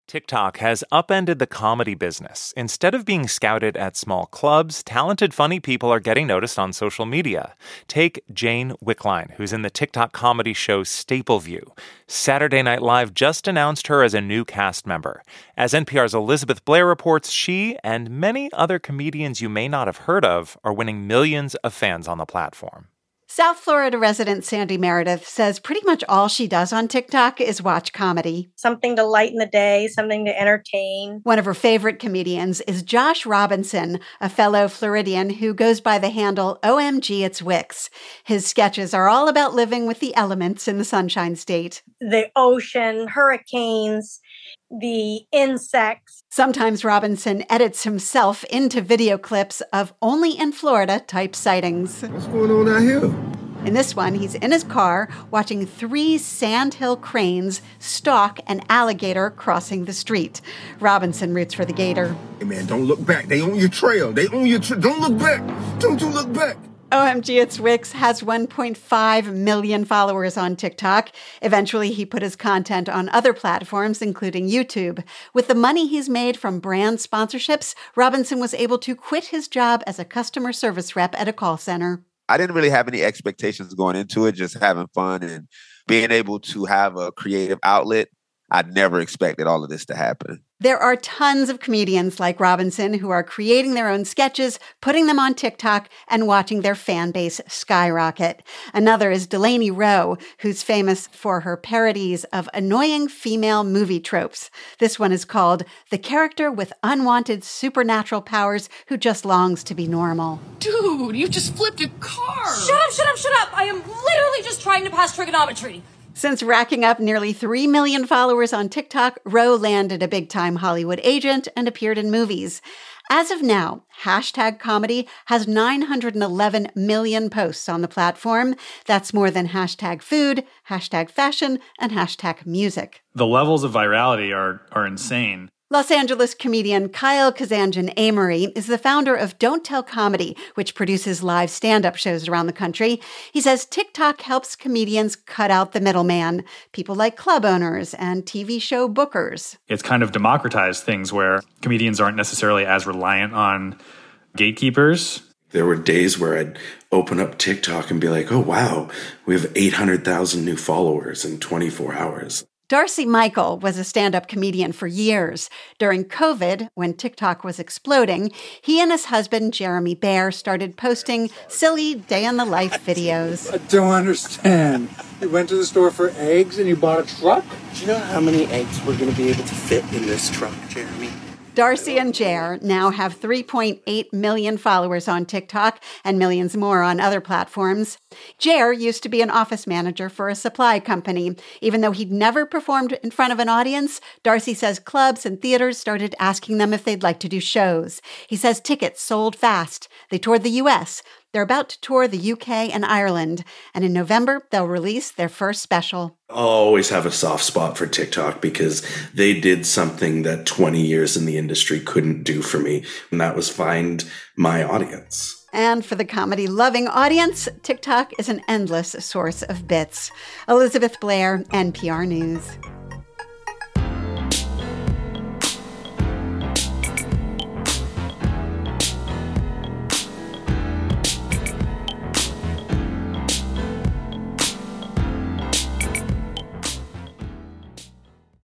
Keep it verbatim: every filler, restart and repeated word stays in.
TikTok has upended the comedy business. Instead of being scouted at small clubs, talented, funny people are getting noticed on social media. Take Jane Wickline, who's in the TikTok comedy show Stapleview. Saturday Night Live just announced her as a new cast member. As N P R's Elizabeth Blair reports, she and many other comedians you may not have heard of are winning millions of fans on the platform. South Florida resident Sandy Meredith says pretty much all she does on TikTok is watch comedy. Something to lighten the day, something to entertain. One of her favorite comedians is Josh Robinson, a fellow Floridian who goes by the handle O M G It's Wicks. His sketches are all about living with the elements in the Sunshine State. The ocean, hurricanes, the insects. Sometimes Robinson edits himself into video clips of only in Florida type sightings. What's going on out here? In this one, he's in his car watching three sandhill cranes stalk an alligator crossing the street. Robinson roots for the gator. Hey man, don't look back. They own your trail. They own your trail. Don't look back. Don't you look back. O M G It's Wicks has one point five million followers on TikTok. Eventually, he put his content on other platforms, including YouTube. With the money he's made from brand sponsorships, Robinson was able to quit his job as a customer service rep at a call center. I didn't really have any expectations going into it, just having fun and being able to have a creative outlet. I never expected all of this to happen. There are tons of comedians like Robinson who are creating their own sketches, putting them on TikTok, and watching their fan base skyrocket. Another is Delaney Rowe, who's famous for her parodies of annoying female movie tropes. This one is called The Character with Unwanted Supernatural Powers Who Just Longs to Be Normal. Dude, you just flipped a car! Shut up, shut up, shut up! I am literally just trying to pass trigonometry. Since racking up nearly three million followers on TikTok, Rowe landed a big-time Hollywood agent and appeared in movies. As of now, hashtag comedy has nine hundred eleven million posts on the platform. That's more than hashtag food, hashtag fashion, and hashtag music. The levels of virality are are insane. Los Angeles comedian Kyle Kazanjian Amory is the founder of Don't Tell Comedy, which produces live stand-up shows around the country. He says TikTok helps comedians cut out the middleman, people like club owners and T V show bookers. It's kind of democratized things where comedians aren't necessarily as reliant on gatekeepers. There were days where I'd open up TikTok and be like, oh, wow, we have eight hundred thousand new followers in twenty-four hours. Darcy Michael was a stand-up comedian for years. During COVID, when TikTok was exploding, he and his husband, Jeremy Bear, started posting silly day-in-the-life videos. I don't understand. You went to the store for eggs and you bought a truck? Do you know how many eggs we're going to be able to fit in this truck, Jeremy? Darcy and Jer now have three point eight million followers on TikTok and millions more on other platforms. Jer used to be an office manager for a supply company. Even though he'd never performed in front of an audience, Darcy says clubs and theaters started asking them if they'd like to do shows. He says tickets sold fast. They toured the U S. They're about to tour the U K and Ireland. And in November, they'll release their first special. I'll always have a soft spot for TikTok because they did something that twenty years in the industry couldn't do for me, and that was find my audience. And for the comedy-loving audience, TikTok is an endless source of bits. Elizabeth Blair, N P R News.